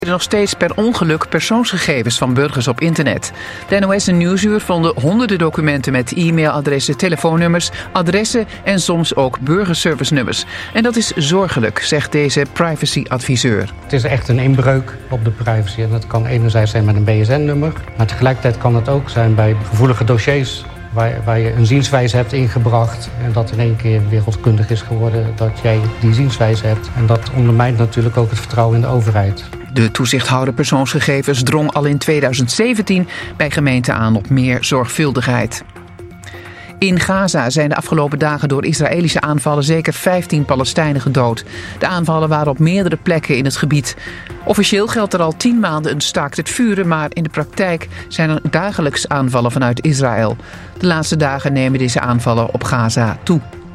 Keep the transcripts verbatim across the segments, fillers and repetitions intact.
nog steeds per ongeluk persoonsgegevens van burgers op internet. De N O S en Nieuwsuur vonden honderden documenten met e-mailadressen, telefoonnummers, adressen en soms ook burgerservice-nummers. En dat is zorgelijk, zegt deze privacy-adviseur. Het is echt een inbreuk op de privacy. En dat kan enerzijds zijn met een B S N-nummer, maar tegelijkertijd kan het ook zijn bij gevoelige dossiers waar, waar je een zienswijze hebt ingebracht en dat in één keer wereldkundig is geworden dat jij die zienswijze hebt. En dat ondermijnt natuurlijk ook het vertrouwen in de overheid. De toezichthouder persoonsgegevens drong al in tweeduizend zeventien bij gemeenten aan op meer zorgvuldigheid. In Gaza zijn de afgelopen dagen door Israëlische aanvallen zeker vijftien Palestijnen gedood. De aanvallen waren op meerdere plekken in het gebied. Officieel geldt er al tien maanden een staakt het vuren, maar in de praktijk zijn er dagelijks aanvallen vanuit Israël. De laatste dagen nemen deze aanvallen op Gaza toe.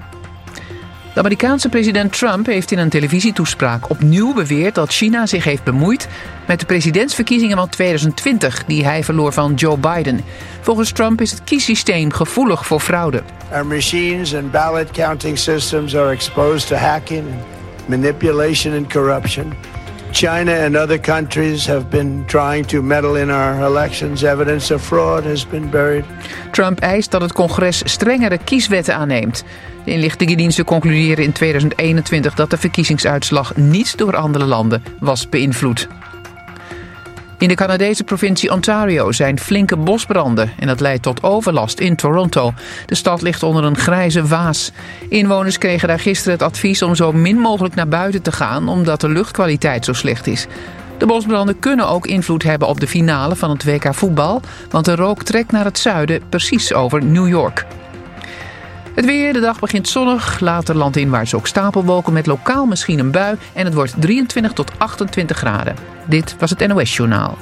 De Amerikaanse president Trump heeft in een televisietoespraak opnieuw beweerd dat China zich heeft bemoeid met de presidentsverkiezingen van tweeduizend twintig, die hij verloor van Joe Biden. Volgens Trump is het kiessysteem gevoelig voor fraude. Our machines and ballot counting systems are exposed to hacking, manipulation and corruption. China and other countries have been trying to meddle in our elections. Evidence of fraud has been buried. Trump eist dat het congres strengere kieswetten aanneemt. De inlichtingendiensten concluderen in tweeduizend eenentwintig dat de verkiezingsuitslag niet door andere landen was beïnvloed. In de Canadese provincie Ontario zijn flinke bosbranden en dat leidt tot overlast in Toronto. De stad ligt onder een grijze waas. Inwoners kregen daar gisteren het advies om zo min mogelijk naar buiten te gaan omdat de luchtkwaliteit zo slecht is. De bosbranden kunnen ook invloed hebben op de finale van het W K voetbal, want de rook trekt naar het zuiden, precies over New York. Het weer, de dag begint zonnig, later landinwaarts ook stapelwolken met lokaal misschien een bui en het wordt drieëntwintig tot achtentwintig graden. Dit was het N O S-journaal.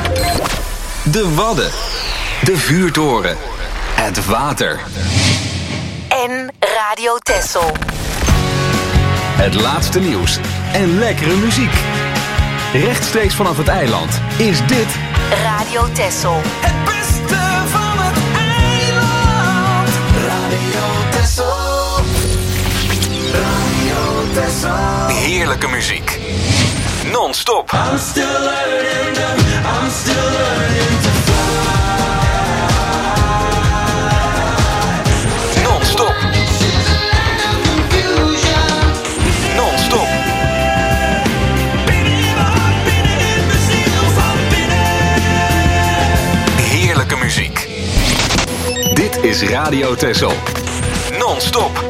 De Wadden, de vuurtoren, het water. En Radio Texel. Het laatste nieuws en lekkere muziek. Rechtstreeks vanaf het eiland is dit Radio Texel. Het beste van het eiland. Radio Texel. Radio Texel. Heerlijke muziek. Non-stop. I'm still learning to, I'm still learning to fly. Non-stop. Non-stop. Heerlijke muziek. Dit is Radio Texel. Non-stop.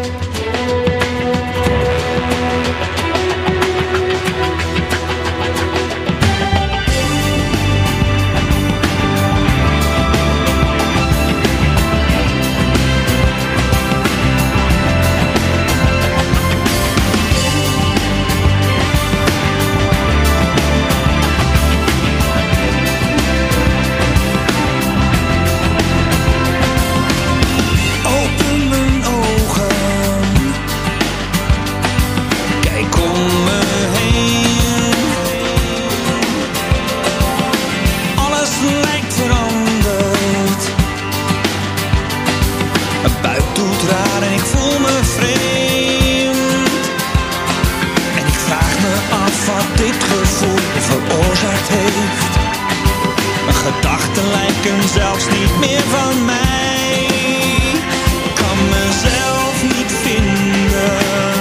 Zelfs niet meer van mij. Ik kan mezelf niet vinden.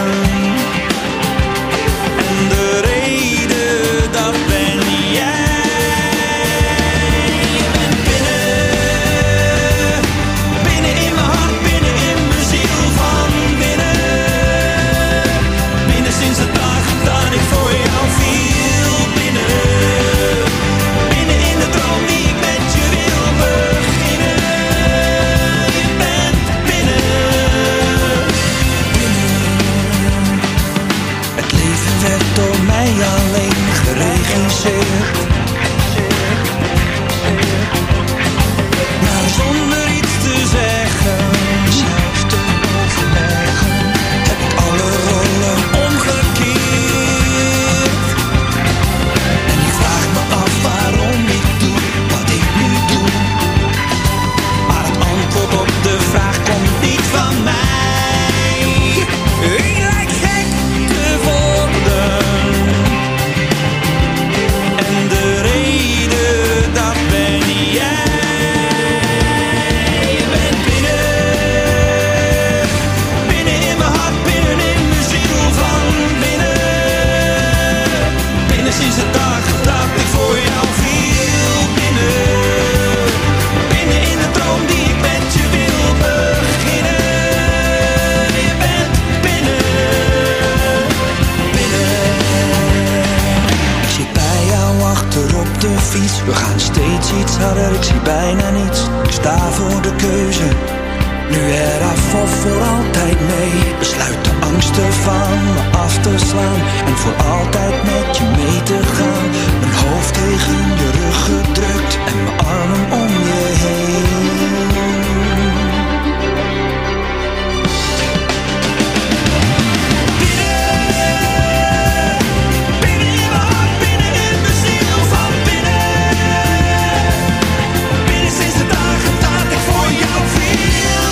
En de reden, dat ben jij. Je bent binnen, binnen in mijn hart, binnen in mijn ziel van binnen. Binnen sinds de dag dat ik voor jou viel. Binnen, binnen in de droom die ik met je wil. Door mij alleen geregisseerd. Maar zonder iets te zeggen, zelfs te overleggen, heb ik alle rollen omgekeerd. En ik vraag me af waarom ik doe wat ik nu doe. Maar het antwoord op de vraag komt niet van mij. Ik lijk gek te worden. En dagen dat ik voor jou viel. Binnen, binnen in de droom die ik met je wil beginnen. Je bent binnen, binnen. Ik zit bij jou achter op de fiets. We gaan steeds iets harder, ik zie bijna niets. Ik sta voor de keuze. Nu eraf of voor altijd mee. Besluit de angsten van me af te slaan. En voor altijd met je mee te gaan. Mijn hoofd tegen je rug gedrukt. En mijn armen om je heen. Binnen, binnen in mijn hart, binnen in mijn ziel van binnen. Binnen sinds de dagen dat ik voor jou viel.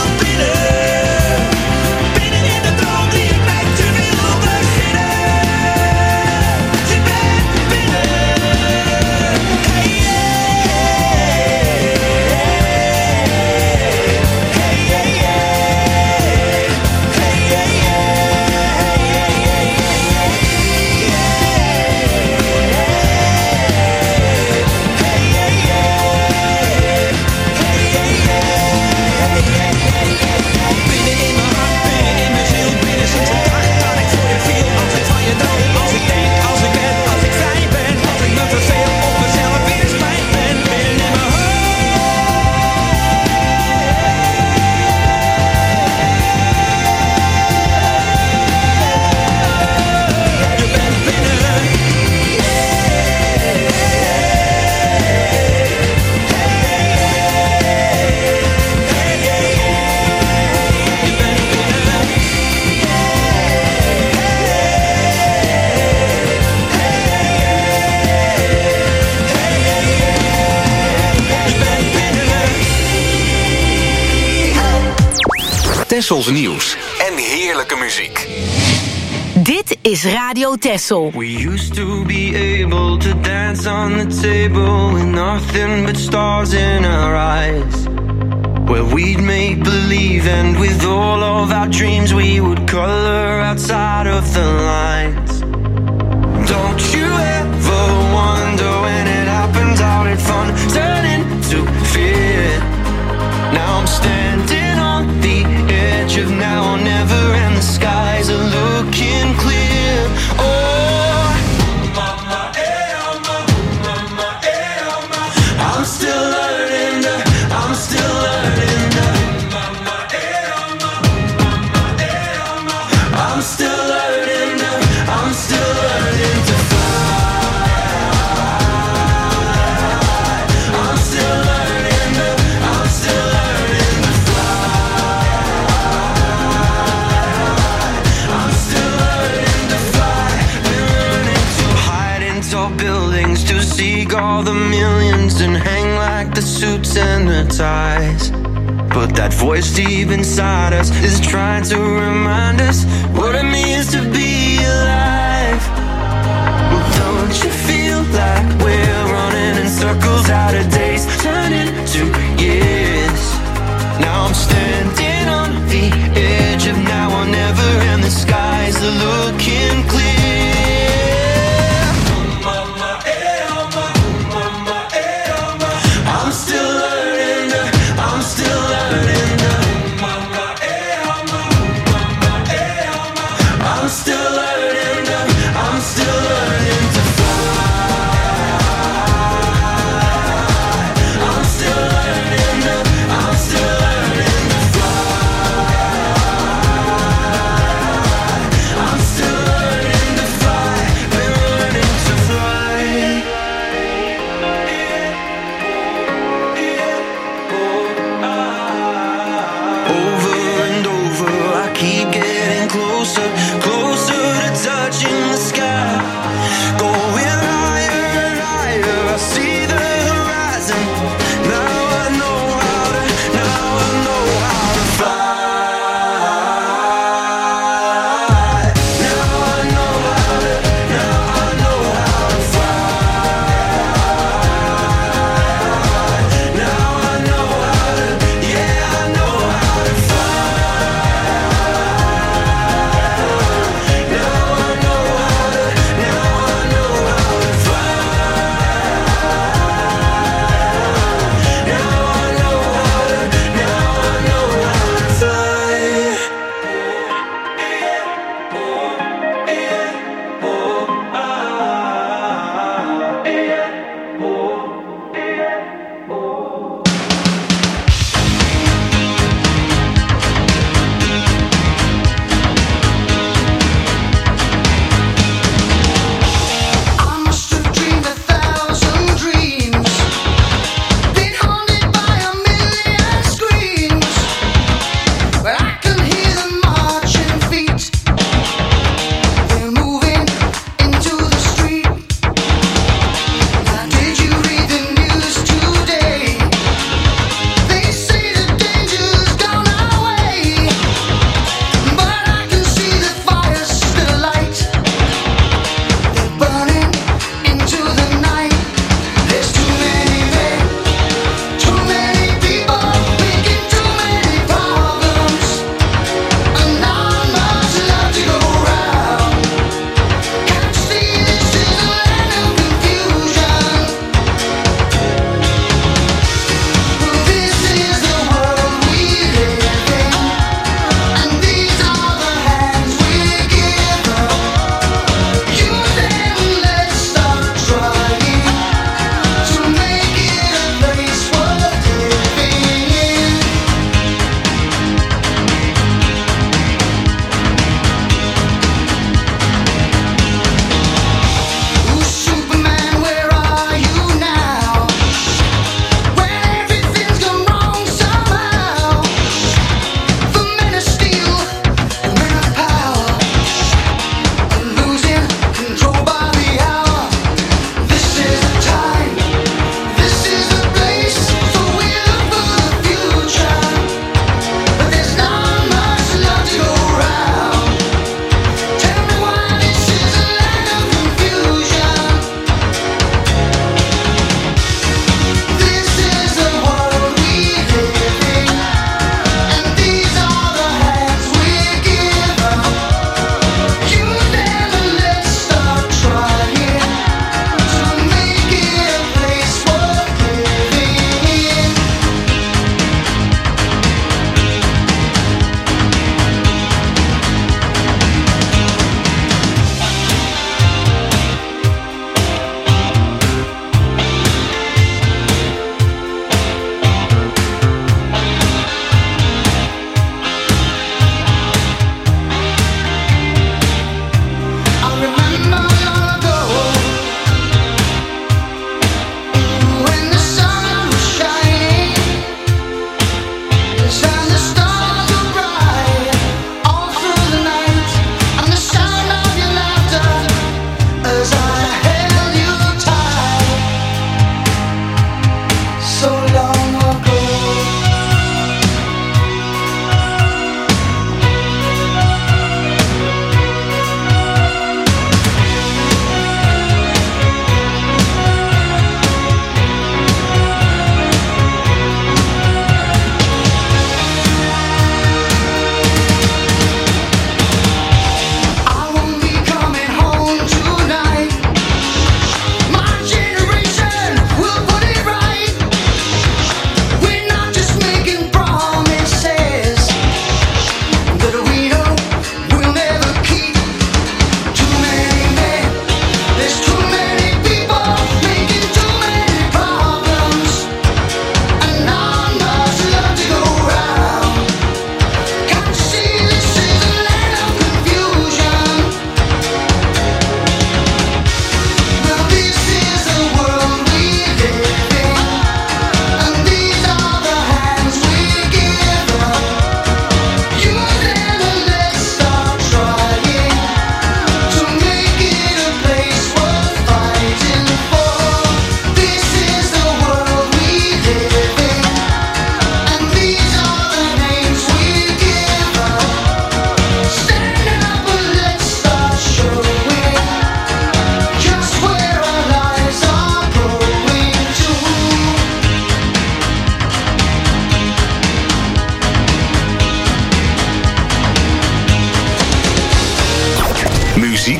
Tessels nieuws en heerlijke muziek. Dit is Radio Tessel. We used to be able to dance on the table with nothing but stars in our eyes. Where we'd make believe and with all of our dreams we would color outside of the lines. Don't you ever wonder when it happens how did fun turn into fear? Now I'm standing on the edge of now or never and the skies are looking clear. Oh, mama, eh, oh, mama, mama, eh, oh, mama. I'm still learning to, I'm still learning to, mama, eh, oh, mama, mama, eh, oh, mama. I'm still learning to, I'm still learning to fly. I'm still learning to, I'm still learning to fly. I'm still learning to fly. Been learning to hide in tall buildings, to seek all the millions and hang like the suits and the ties. But that voice deep inside us is trying to remind us what it means to be alive. Well, don't you feel like we're running in circles out of days, turning to years? Now I'm standing on the edge of now or never and the skies are looking clear. Mama, eh, oh, mama, mama, eh, oh, mama. I'm still learning to, I'm still learning to, mama, eh, oh, mama, mama, eh, oh, mama. I'm still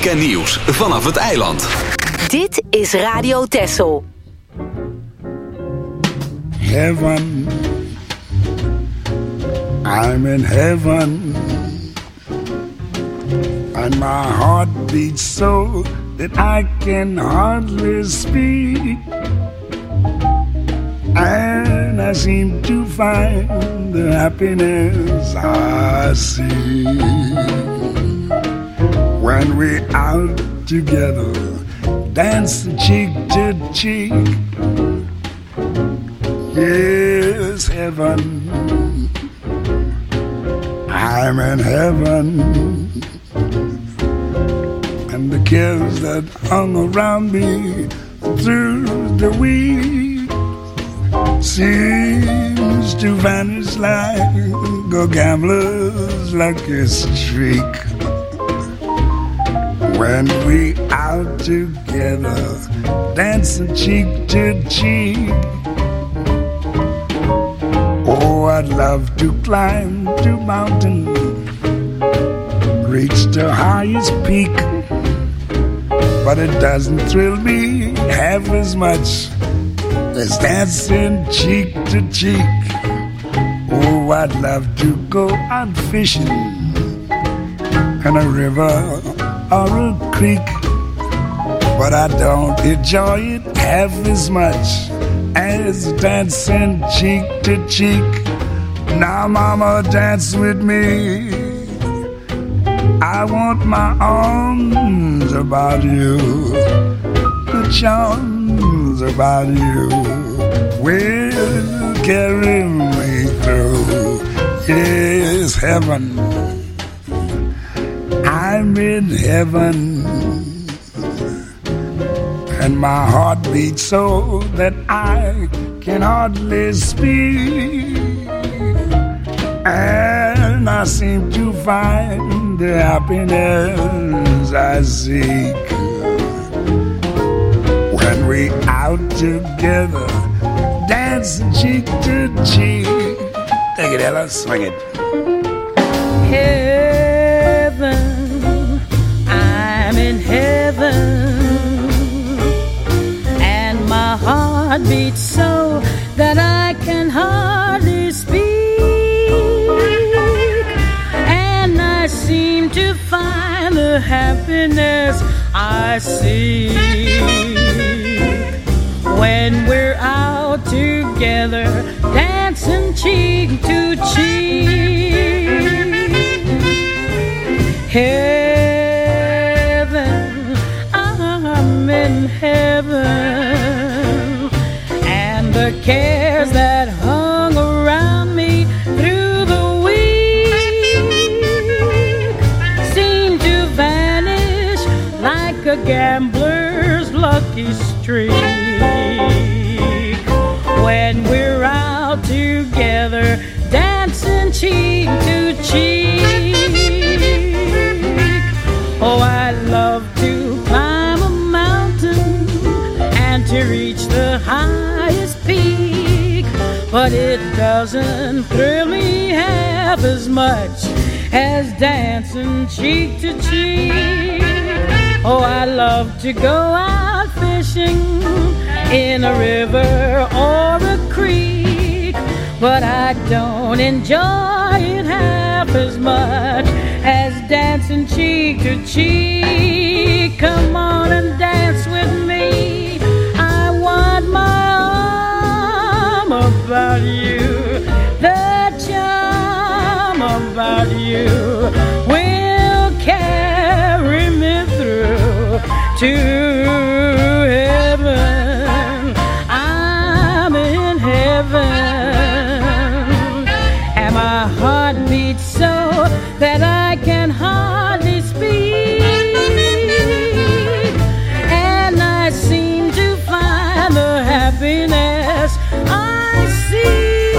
en nieuws vanaf het eiland. Dit is Radio Texel. Heaven, I'm in heaven, and my heart beats so that I can hardly speak, and I seem to find the happiness I see when we're out together, dancing cheek to cheek. Yes, heaven, I'm in heaven, and the cares that hung around me through the week seems to vanish like a gambler's lucky streak. When we out together, dancing cheek to cheek. Oh, I'd love to climb the mountain, reach the highest peak, but it doesn't thrill me half as much as dancing cheek to cheek. Oh, I'd love to go out fishing in a river or a creek, but I don't enjoy it half as much as dancing cheek to cheek. Now, mama, dance with me. I want my arms about you, the charms about you will carry me through. Yes, heaven, I'm in heaven, and my heart beats so that I can hardly speak, and I seem to find the happiness I seek when we out together, dancing cheek to cheek. Take it, Ella, swing it. Heaven, I'm in heaven, and my heart beats so that I can hardly speak, and I seem to find the happiness I seek when we're out together, dancing cheek to cheek. Heaven, I'm in heaven, and the cares that hung around me through the week seem to vanish like a gambler's lucky streak when we're out together, dancing cheek to cheek. Oh, I love to climb a mountain and to reach the highest peak, but it doesn't thrill me half as much as dancing cheek to cheek. Oh, I love to go out fishing in a river or a creek, but I don't enjoy it half as much as dancing cheek to cheek. Come on and dance with me. I want my arm about you, the charm about you will carry me through to heaven. I'm in heaven, and my heart beats so that I can hardly speak, and I seem to find the happiness I see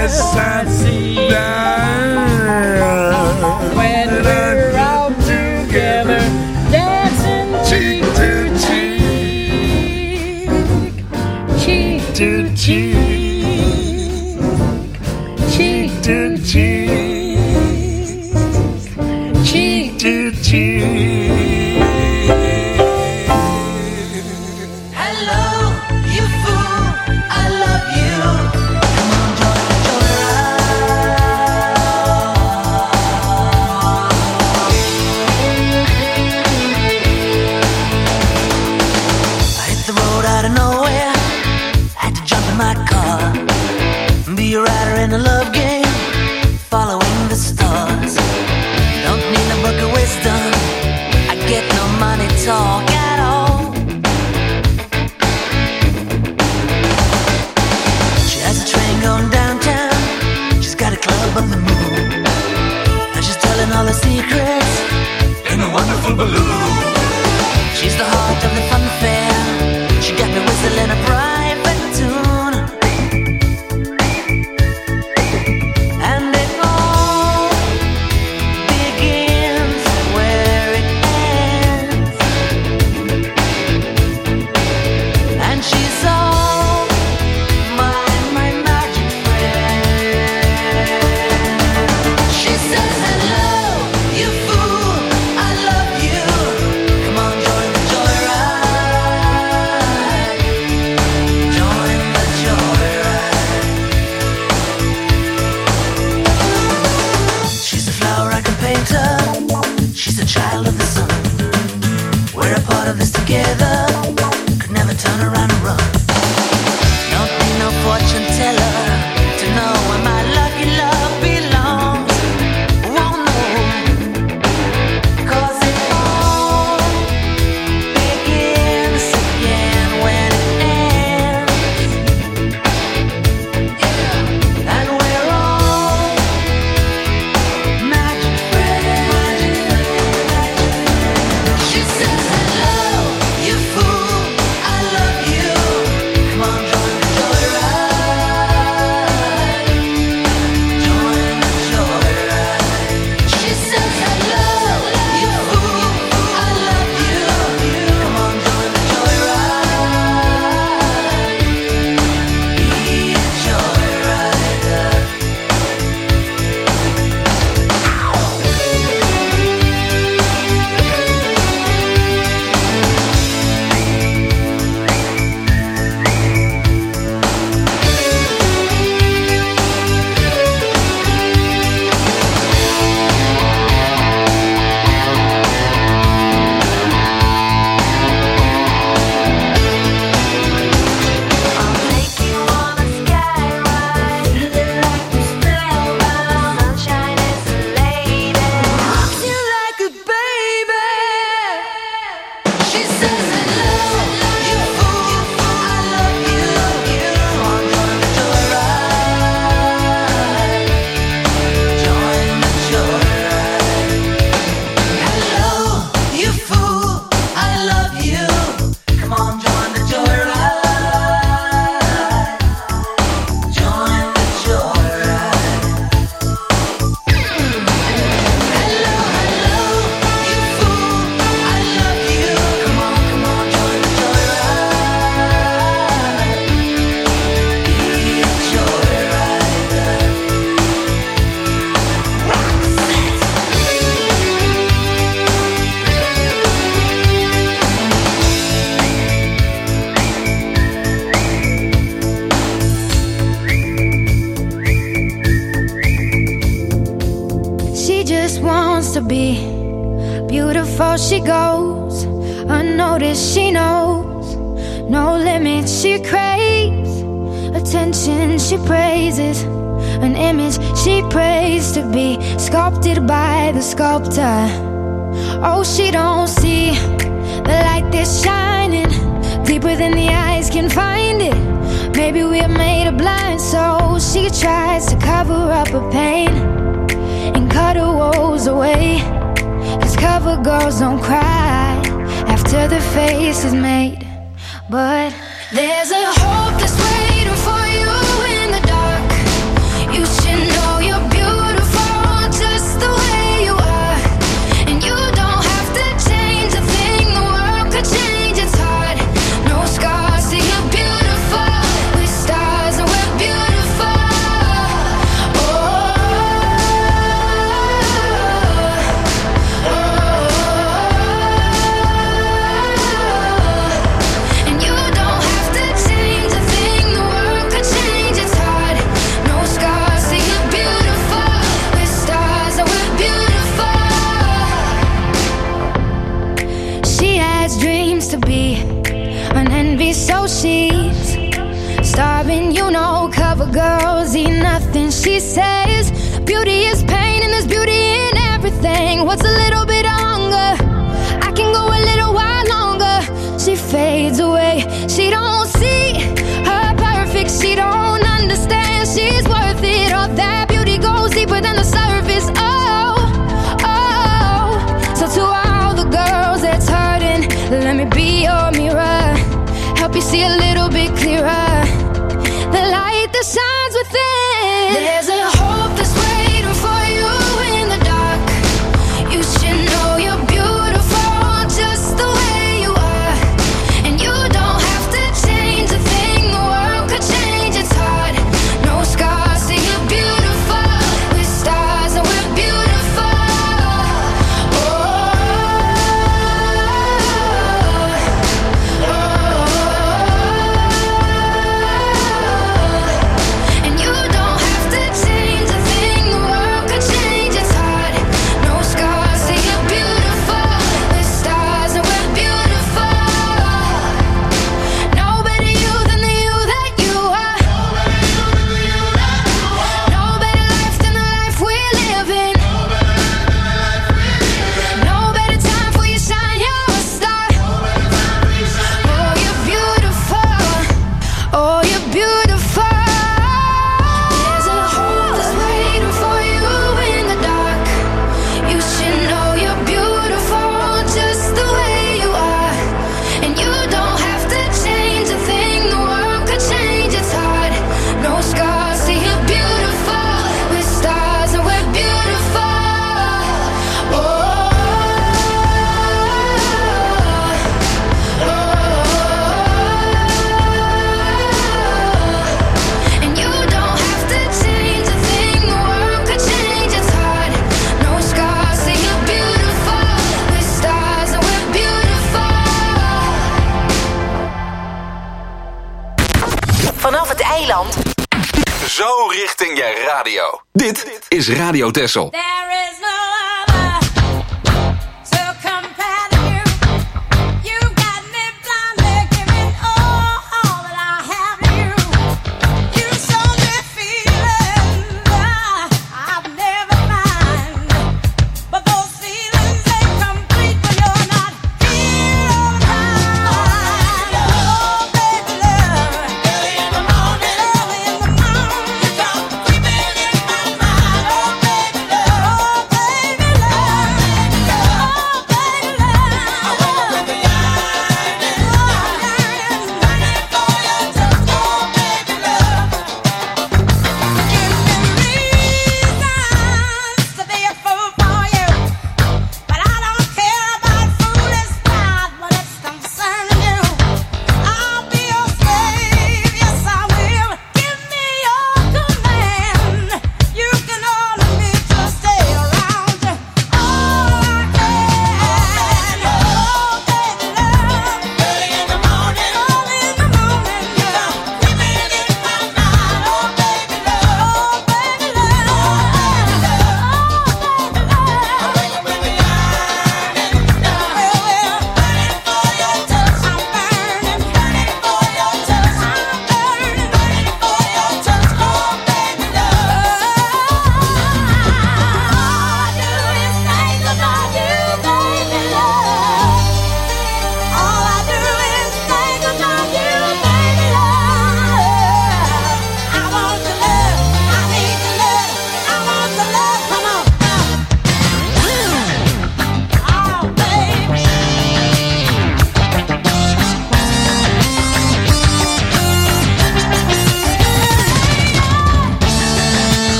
Yes, I see. When we're all together, dancing cheek to cheek, cheek to cheek, cheek to cheek, cheek to cheek. Hello, you fool, I love you. Come on, join the joyride. I hit the road out of nowhere, had to jump in my car, be a rider in a love game, following the stars. Don't need a book of wisdom, I get no money talk at all. She has a train going downtown, she's got a club on the moon, and she's telling all her secrets in a wonderful balloon. She's the heart of the fun fair, she got me whistling a private tune, and it all begins where it ends, and she's all my, my magic friend. She says, hello, you fool, I love you. Come on, join the joyride. Join the joyride. She's a flower I can paint her. She's a child of the sun. We're a part of this together. Could never turn around and run. Don't need no fortune teller to know where my lucky love belongs. Won't know, 'cause it all begins again when it ends. Yeah. And we're all magic friends. She says, hello, you fool, I love you. Come on, join the joyride. Join the joyride. She says, hello, you fool, I love you. Come on, join the joyride. Be a joyrider. I'll take you on a sky ride, feeling like you're spellbound. Sunshine is a lady, rocks you like a baby. She says, hello, you fool, I love you. Come on, join the joyride. Join the joyride. Hello, you fool, I love you. Come on, join the joyride. Join the joyride. Hello, hello, you fool, I love you. Come on, come on, join the joyride. Be a joyrider. She just wants to be beautiful. She goes unnoticed. She knows no limits. She craves attention. She praises an image she prays to be sculpted by the sculptor. Oh, she don't see the light that's shining deeper than the eyes can find it. Maybe we're made of blind souls. She tries to cover up her pain and cut her woes away. 'Cause cover girls don't cry after the face is made. But there's a hope that's waiting for you in the dark. You girls eat nothing. She says beauty is pain and there's beauty in everything. What's a little bit of hunger? I can go a little while longer. She fades away. She don't see her perfect. She don't understand she's worth it. All that beauty goes deeper than the surface. Oh, oh. So to all the girls that's hurting, let me be your mirror. Help you see a little bit clearer. The light that shines within. There's a hope that's waiting for you in the dark. You should know you're beautiful just the way you are. And you don't have to change a thing. The world could change, it's hard. No scars, so you're beautiful. With stars and we're beautiful. Oh, oh, oh. And you don't have to change a thing. The world could change, it's hard. No scars, so you're beautiful. With stars and we're beautiful. No better you than the you that you are. No better life than the life we're living. No better time for you shine, you're a star. Oh, you're beautiful. Oh, you're beautiful. There's a hope that's waiting for you in the dark. You should know you're beautiful just the way you are. And you don't have to change a thing. The world could change, it's hard. No scars, see you're beautiful. With stars and we're beautiful. Oh, oh, oh. And you don't have to change a thing. The world could change, it's hard. No scars, see you're beautiful. With stars and we're beautiful. Vanaf het eiland. Zo richting je radio. Dit is Radio Texel. There is no other to compare to you. You got me blindly giving all, all that I have to you. You show me feelings I've never mind. But those feelings ain't complete when you're not here all the time. Oh, baby love, early in the morning, early in the morning, you come creeping in my mind. Oh, baby love, oh, baby.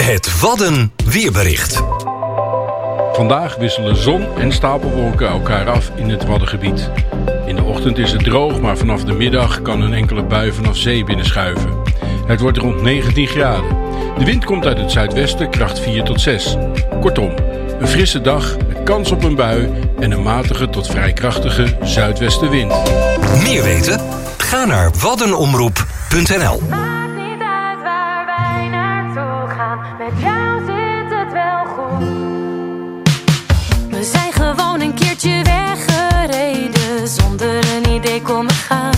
Het Wadden weerbericht. Vandaag wisselen zon en stapelwolken elkaar af in het Waddengebied. In de ochtend is het droog, maar vanaf de middag kan een enkele bui vanaf zee binnenschuiven. Het wordt rond negentien graden. De wind komt uit het zuidwesten, kracht vier tot zes. Kortom, een frisse dag met kans op een bui en een matige tot vrij krachtige zuidwestenwind. Meer weten? Ga naar waddenomroep punt n l. Maakt niet uit waar wij naartoe gaan, met jou zit het wel goed. We zijn gewoon een keertje weggereden, zonder een idee konden gaan.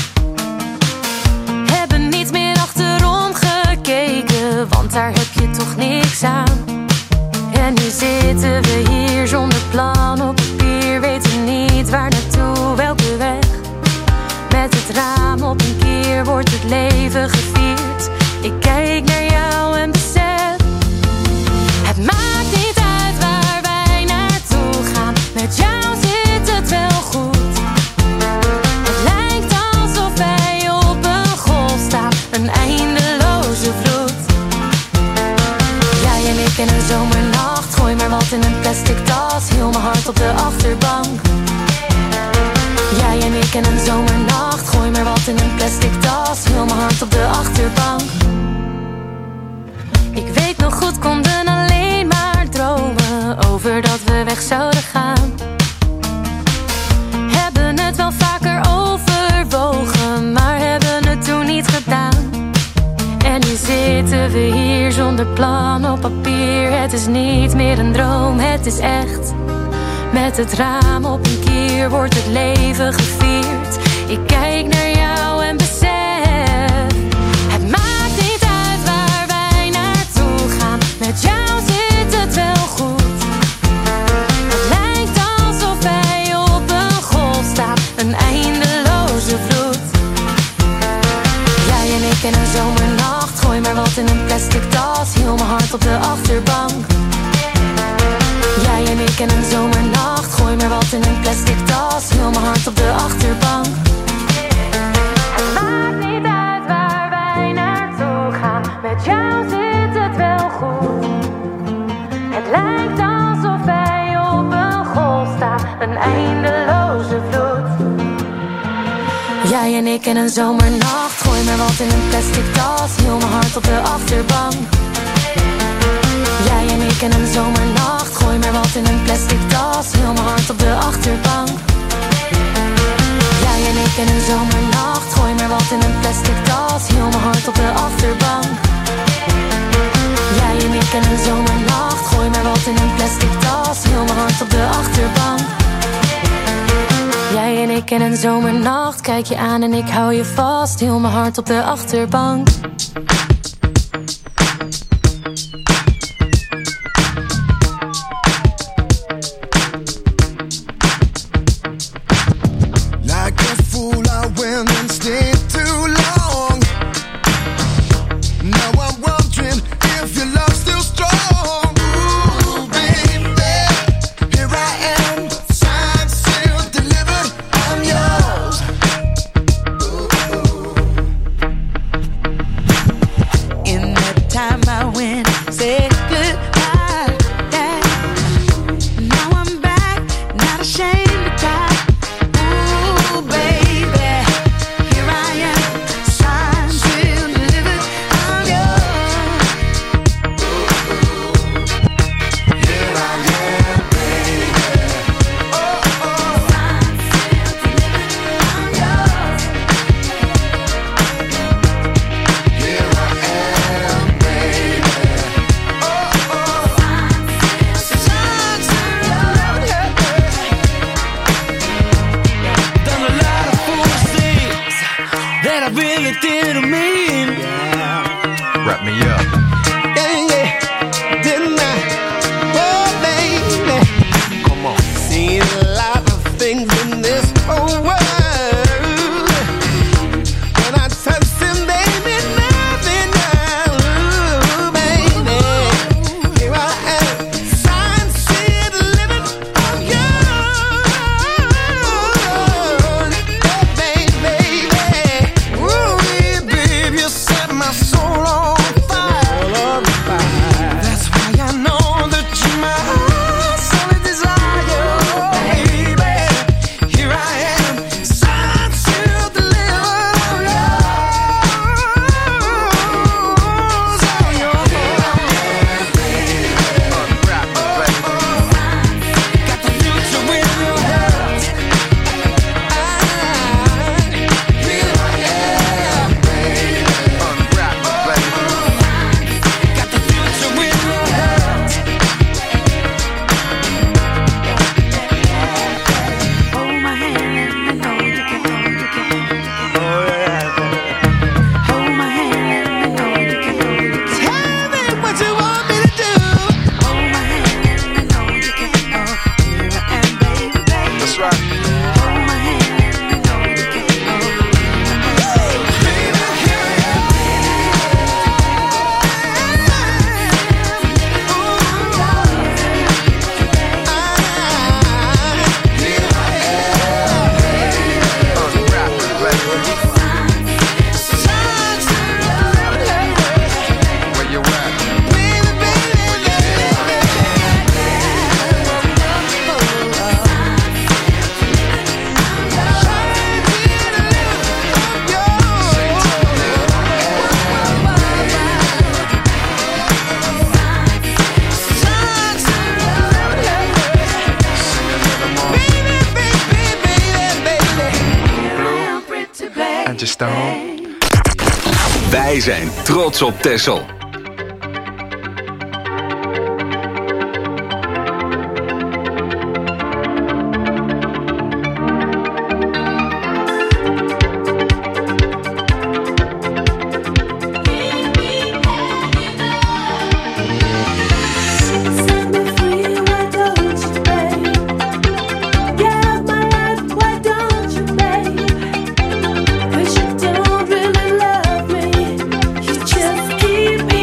Hebben niet meer achterom gekeken, want daar heb je toch niks aan. En nu zitten we hier zonder plan op papier, weten niet waar naartoe, welke weg. Met het raam op een keer wordt het leven gevierd. Ik kijk naar jou en besef, het maakt niet uit waar wij naartoe gaan, met jou zit het wel goed. Het lijkt alsof wij op een golf staan, een eindeloze vloed. Jij en ik in een zomernacht, gooi maar wat in een plastic tas, heel mijn hart op de achterbank. Jij en ik in een zomernacht, gooi maar wat in een plastic tas, heel mijn hart op de achterbank. Ik weet nog goed, konden alleen maar dromen over dat we weg zouden gaan. Hebben het wel vaker overwogen, maar hebben het toen niet gedaan. En nu zitten we hier zonder plan op papier. Het is niet meer een droom, het is echt. Met het raam op een kier wordt het leven gevierd. Ik kijk naar jou en besef, het maakt niet uit waar wij naartoe gaan, met jou zit het wel goed. Het lijkt alsof wij op een golf staan, een eindeloze vloed. Jij en ik in een zomernacht, gooi maar wat in een plastic tas, heel mijn hart op de achterbank. Jij en ik in een zomernacht, gooi maar wat in een plastic tas, heel mijn hart op de achterbank. Het maakt niet uit waar wij naartoe gaan, met jou zit het wel goed. Het lijkt alsof wij op een golf staan, een eindeloze vloed. Jij en ik in een zomernacht, gooi maar wat in een plastic tas, heel mijn hart op de achterbank. Jij en ik in een zomernacht, gooi maar wat in een plastic tas, heel mijn hart op de achterbank. Jij en ik in een zomernacht, gooi maar wat in een plastic tas, heel mijn hart op de achterbank. Jij en ik in een zomernacht, gooi maar wat in een plastic tas, heel mijn hart op de achterbank. Jij en ik in een zomernacht, kijk je aan en ik hou je vast, heel mijn hart op de achterbank. My soul on fire. taal. Wij zijn trots op Texel. Keep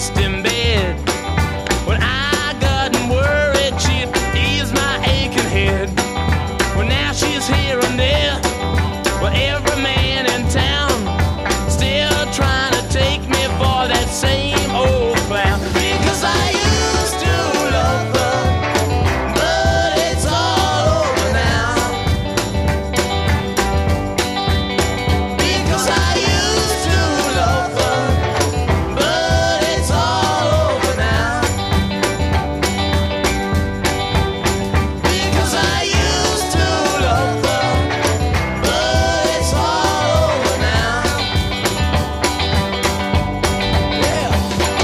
just in bed. When I got worried, she'd ease my aching head. Well, now she's here and there. Well, every man in town still trying to take me for that same old clown. Because I used to love her, but it's all over now. Because I used to love her, but it's all over now. Because I used to love her, but it's all over now. Yeah.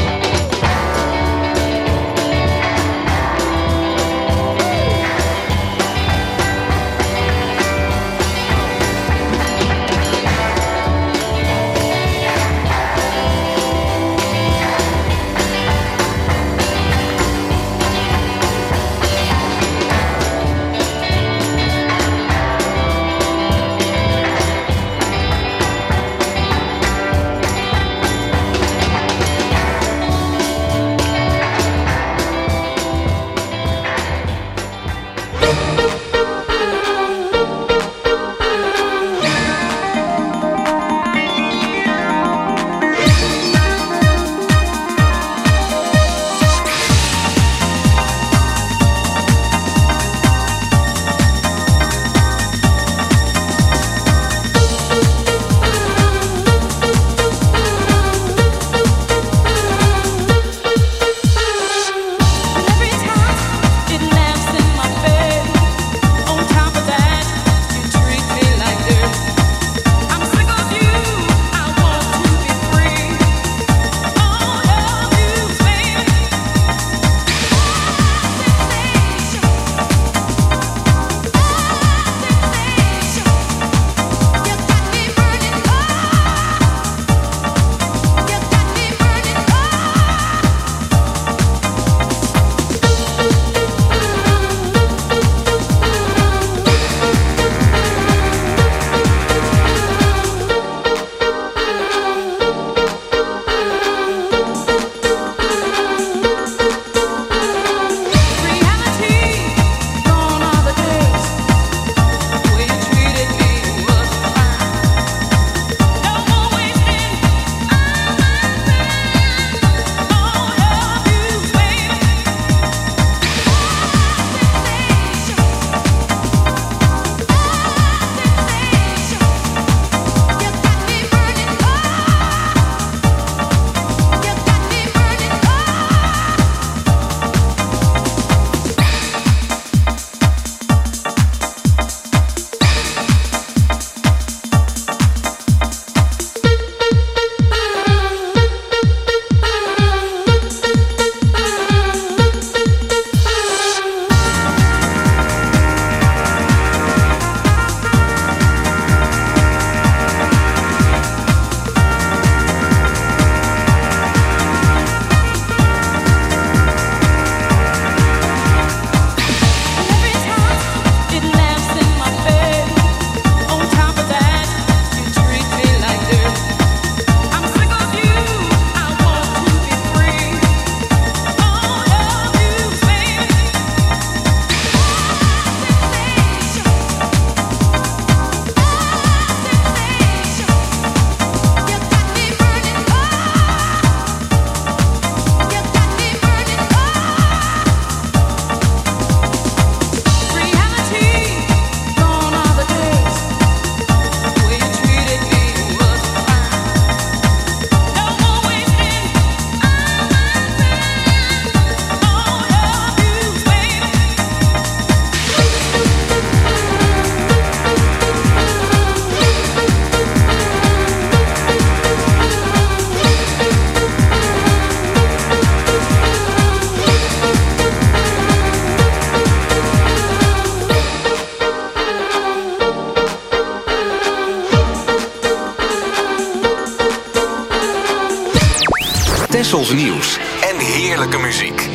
Tessels nieuws en heerlijke muziek.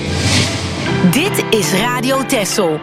Dit is Radio Tessel.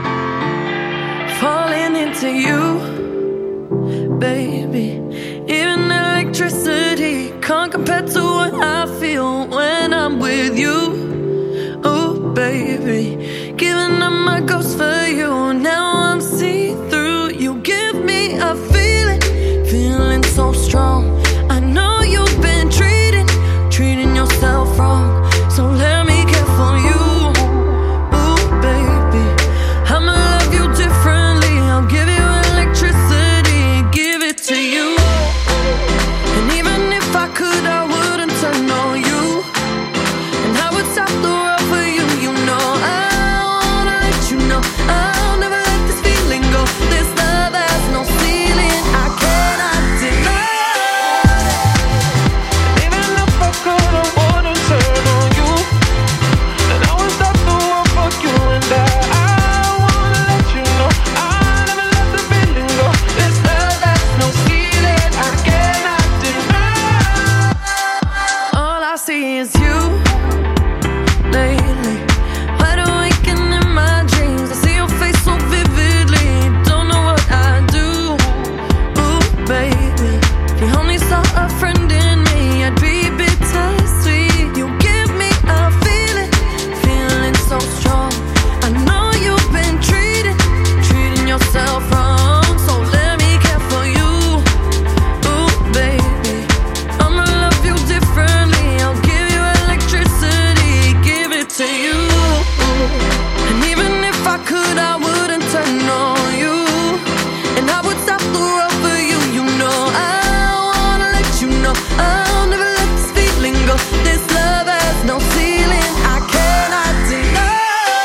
Falling into you, baby. Even electricity can't compare to what I feel when I'm with you. Oh, baby, giving up my ghost for you. Now I'm see-through. You give me a feeling, feeling so strong. I know you've been treating, treating yourself wrong. So let me care for you. Oh, baby, I'ma love you differently. I'll give you electricity, give it to you. And even if I could, I wouldn't turn on you. And I would stop the world for you. You know I wanna let you know I'll never let this feeling go. This love has no ceiling, I cannot deny. Even if I could, I wouldn't turn on you. And I would stop the world for you. And I, I wanna let you know I'll never let the feeling go. This love has no ceiling, I cannot deny. All I see is you lately, wide awake and in my dreams. I see your face so vividly. Don't know what I do. Ooh, baby, if you only saw a friend in me, I'd be bittersweet. You give me a feeling, feeling so strong. I know you've been treating, treating yourself wrong. So let me care for you. Ooh, baby, I'ma love you differently. I'll give you electricity, give it to you. And even if I could, I wouldn't turn on you. And I would stop the world for you. You know I wanna let you know I'll never let this feeling go. This love has no ceiling, I cannot deny.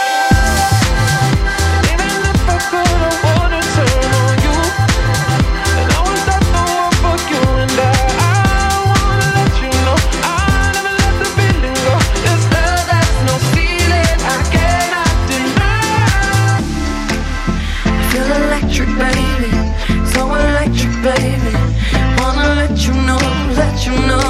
Even if I could, I wouldn't turn on you. And I would stop the world for you. And I, I wanna let you know I'll never let the feeling go. This love has no ceiling, I cannot deny. I feel electric, baby, so electric, baby. Wanna let you know, let you know.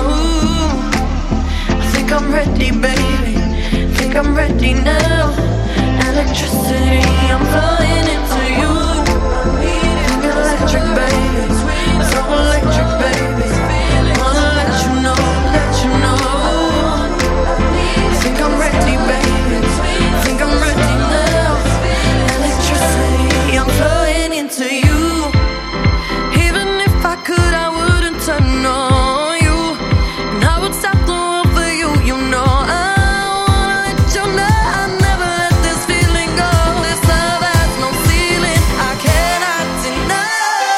I think I'm ready, baby, think I'm ready now. Electricity, I'm flying into you. Think electric, baby, so electric, baby. Wanna let you know, let you know. I think I'm ready, baby, think I'm ready now. Electricity, I'm flying into you. Even if I could, I wouldn't turn on you. And I would stop the world for you. You know I wanna let you know I'll never let this feeling go. This love has no ceiling, I cannot deny.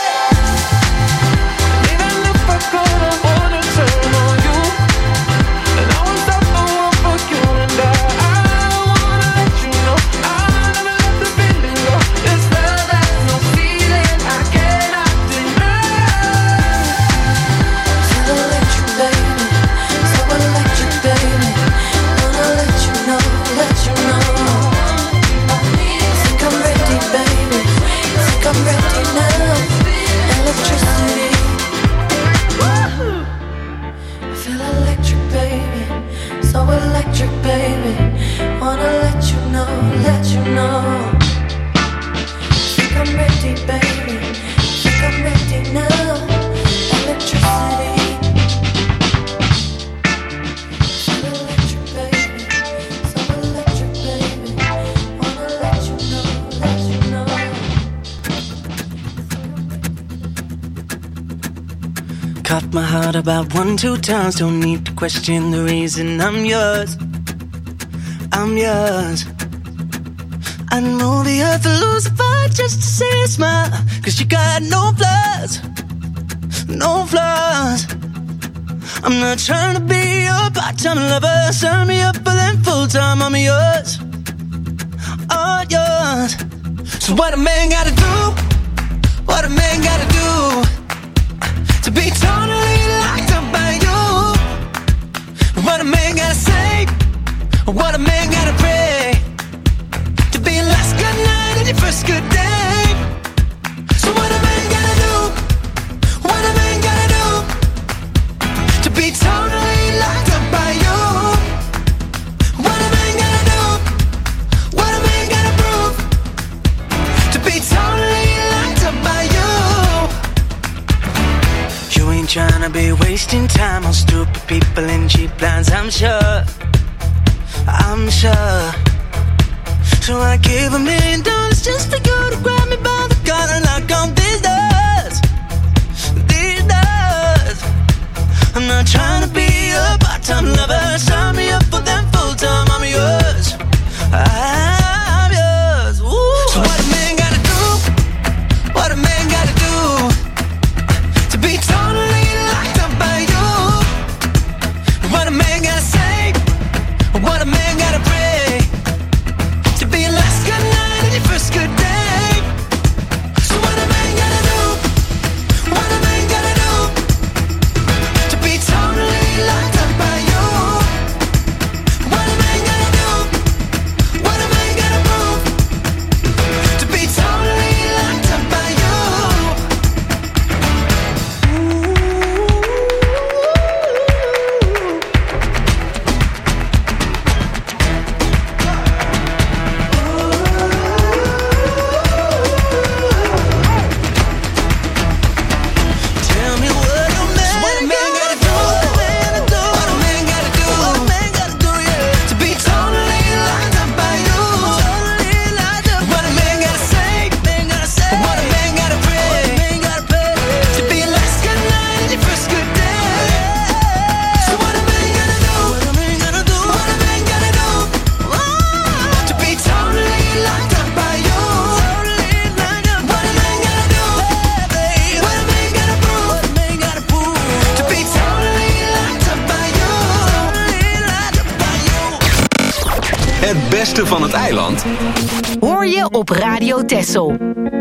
Even if I could, I wouldn't turn on you. And I would stop the world for you. And I, I wanna let you know I'll never let the feeling go. This love has no ceiling, I cannot deny. So electric, baby, so electric, baby. Wanna let you know, let you know. Think I'm ready, baby, think I'm ready now. Electricity, I feel electric, baby, so electric, baby. Wanna let you know, let you know. Think I'm ready, baby, think I'm ready now. Electricity, feel electric, baby, so electric, baby. Wanna let you know, let you know. Cut my heart about one, two times. Don't need to question the reason I'm yours. I'm yours. I'd move the earth to lose a fight just to see you smile. Cause you got no flaws, no flaws. I'm not trying to be your part-time lover. Sign me up for them full-time. I'm yours, all yours. So what a man gotta do, what a man gotta do to be totally locked up by you. What a man gotta say, what a man gotta pray to be your last good night and your first good day. So what a man gotta do, what a man gotta do to be totally locked up by you. What a man gotta do, what a man gotta prove to be totally locked up by you. You ain't tryna be way wasting time on stupid people and cheap plans, I'm sure, I'm sure. So I gave a million dollars just for you to grab me by the collar and knock on these doors, these doors. I'm not trying to be a part-time lover, sign me up for them full-time, I'm yours, I'm yours. Ooh. So what a man gotta do, what a man gotta do to be totally locked up by you? What a man gotta say, what a man gotta pray to be your last good night and your first good day. So what a man gotta do, what a man gotta do to be totally locked up by you? What a man gotta do, what a man gotta prove to be totally locked up by you? Tell me what a man, what a man gotta do, what a man gotta do, what a man gotta do, yeah, to be totally locked up by you. Totally locked up. What a man gotta say, man gotta say, what a man gotta pray, man gotta pray to be your last good night and your first good day. So what a man gotta do, what a man gotta do, what a man gotta do oh, to be totally locked up by you. Totally locked up. What a man gotta do, babe, what a man gotta prove, what a man gotta prove to be totally locked up by you. Totally locked up by you. Het beste van het eiland Hoor je op Radio Texel.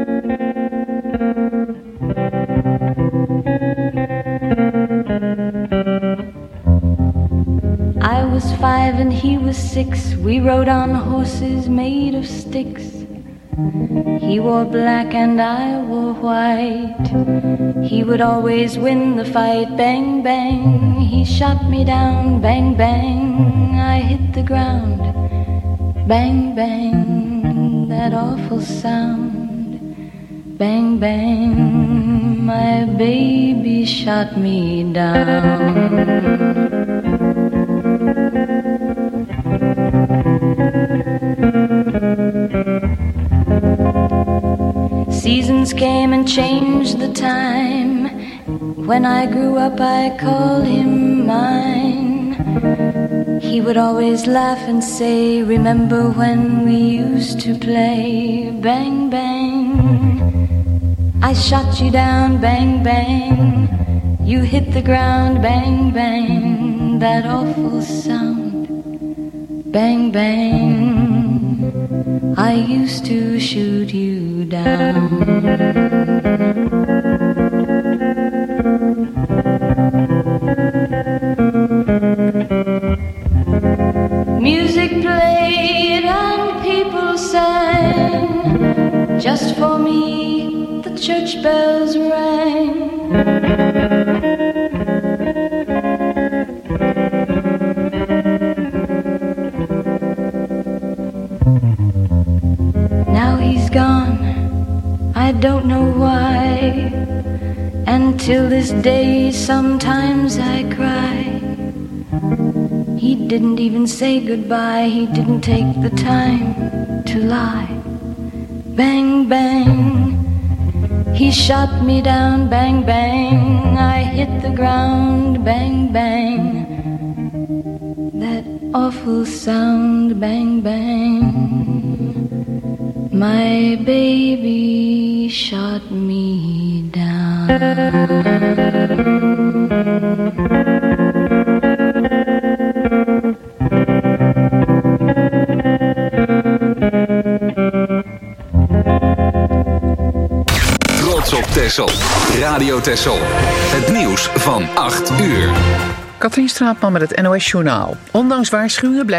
I was five and he was six. We rode on horses made of sticks. He wore black and I wore white. He would always win the fight. Bang, bang, he shot me down. Bang, bang, I hit the ground. Bang, bang, that awful sound. Bang, bang, my baby shot me down. Seasons came and changed the time. When I grew up I called him mine. He would always laugh and say, remember when we used to play? Bang, bang, I shot you down. Bang, bang, you hit the ground. Bang, bang, that awful sound. Bang, bang, I used to shoot you down. Music played and people sang. Just for me the church bells rang. Now he's gone, I don't know why. And till this day sometimes I cry. He didn't even say goodbye. He didn't take the time to lie. Bang, bang, he shot me down. Bang, bang, I hit the ground. Bang, bang, that awful sound. Bang, bang, my baby shot me down. Trots op Texel. Radio Texel. Het nieuws van acht uur. Katrien Straatman met het N O S Journaal. Ondanks waarschuwingen blijft